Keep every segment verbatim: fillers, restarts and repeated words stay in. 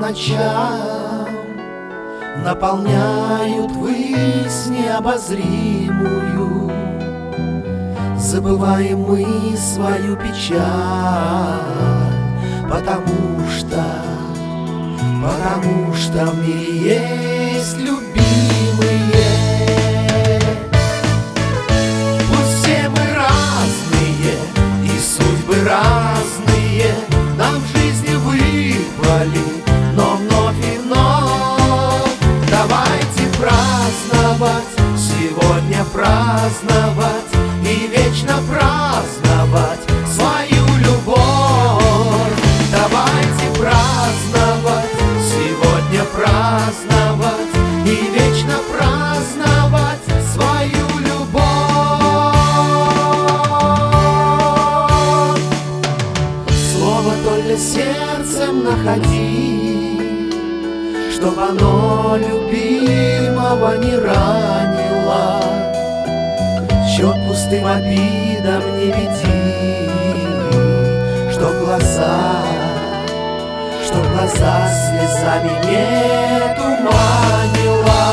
ночам наполняют высь необозримую. Забываем мы свою печаль, потому что, потому что в мире есть любимые. Пусть все мы разные и судьбы разные нам в жизни выпали, но вновь и вновь давайте праздновать, сегодня праздновать и вечно праздновать свою любовь. Давайте праздновать, сегодня праздновать и вечно праздновать свою любовь. Слово только сердцем находи, чтоб оно любимого не ранило. Счет пустым обидам не веди, чтоб глаза, чтоб глаза слезами не туманила.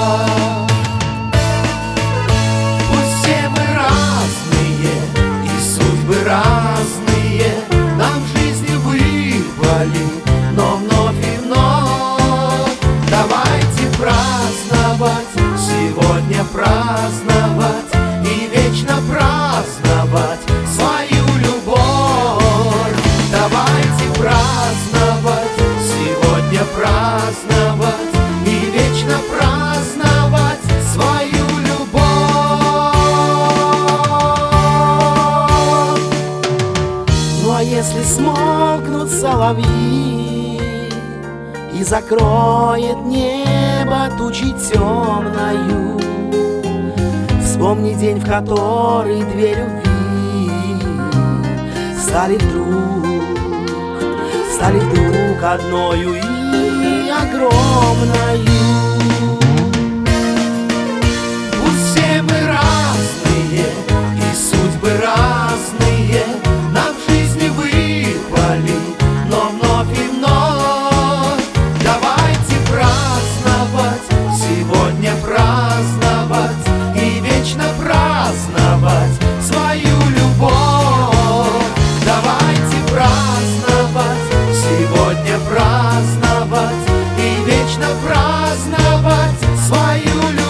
Пусть все мы разные и судьбы разные нам в жизни выпали, но вновь и вновь давайте праздновать, сегодня праздновать и вечно праздновать свою любовь. Давайте праздновать, сегодня праздновать и вечно праздновать свою любовь. Ну а если смолкнут соловьи и закроет небо тучей темною, вспомни день, в который две любви стали вдруг, стали вдруг одною и огромною. Пусть все мы разные и судьбы разные нам в жизни выпали, но вновь и вновь давайте праздновать, сегодня праздновать и вечно праздновать свою любовь. Давайте праздновать, сегодня праздновать и вечно праздновать свою любовь.